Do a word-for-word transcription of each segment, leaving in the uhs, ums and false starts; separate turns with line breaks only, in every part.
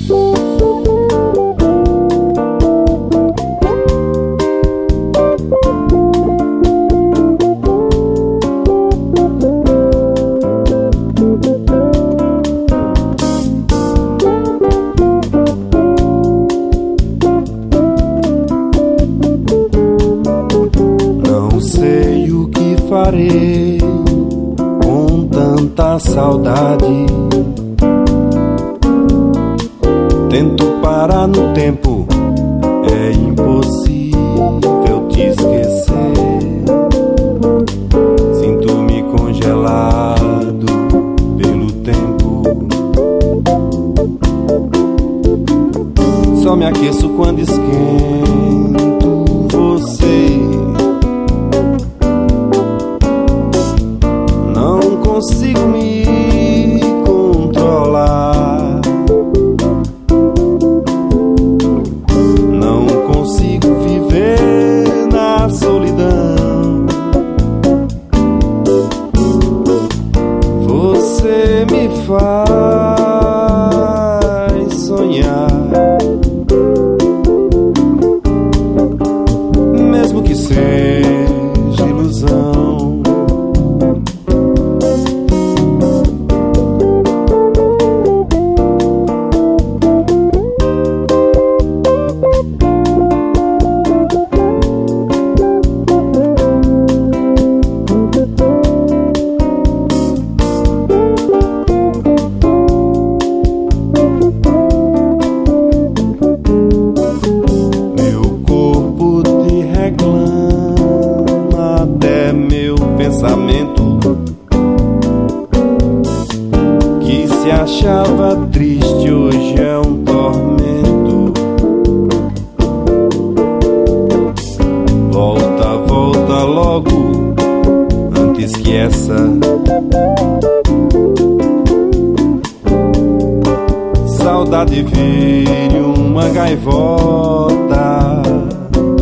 Com tanta saudade, tento parar no tempo, é impossível te esquecer. Sinto-me congelado pelo tempo, só me aqueço quando esquento você. Consigo me controlar, não consigo viver na solidão. Você me faz sonhar, mesmo que seja ilusão. Que se achava triste hoje é um tormento. Volta, volta logo, antes que essa saudade vire uma gaivota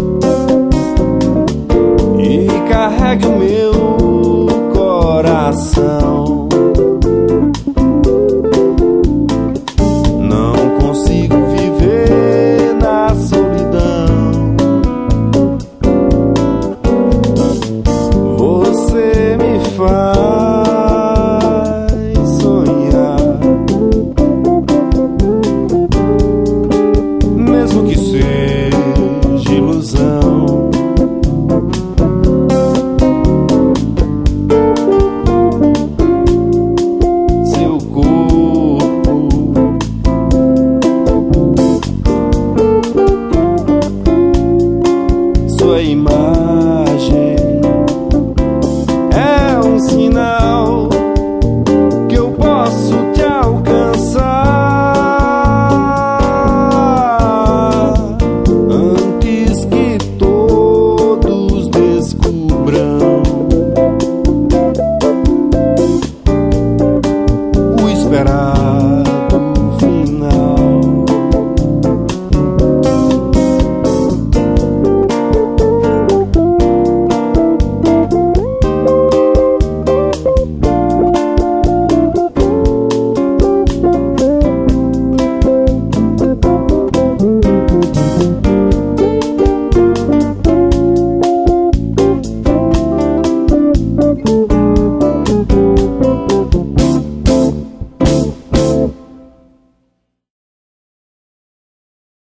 e carregue o meu coração.